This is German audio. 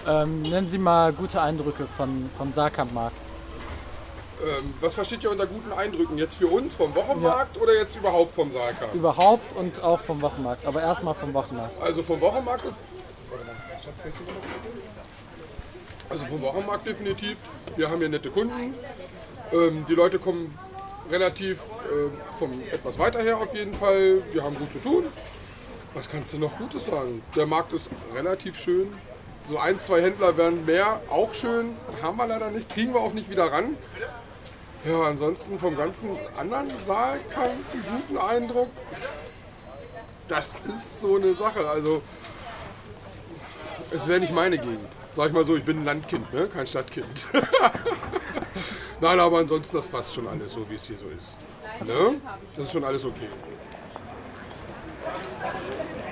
Nennen Sie mal gute Eindrücke vom Saarkampmarkt. Was versteht ihr unter guten Eindrücken? Jetzt für uns vom Ja, Wochenmarkt oder jetzt überhaupt vom Saarkamp? überhaupt und auch vom Wochenmarkt. Aber erstmal vom Wochenmarkt. Also vom Wochenmarkt ist. Also vom Wochenmarkt definitiv. Wir haben hier nette Kunden. Die Leute kommen relativ vom etwas weiter her auf jeden Fall. Wir haben gut zu tun. Was kannst du noch Gutes sagen? Der Markt ist relativ schön. So ein, zwei Händler werden mehr, auch schön. Haben wir leider nicht, kriegen wir auch nicht wieder ran. Ja, ansonsten vom ganzen anderen Saalkamp einen guten Eindruck. Das ist so eine Sache. Also, es wäre nicht meine Gegend. Sag ich mal so, ich bin ein Landkind, ne? Kein Stadtkind. Nein, aber ansonsten, das passt schon alles so, wie es hier so ist. Ne? Das ist schon alles okay.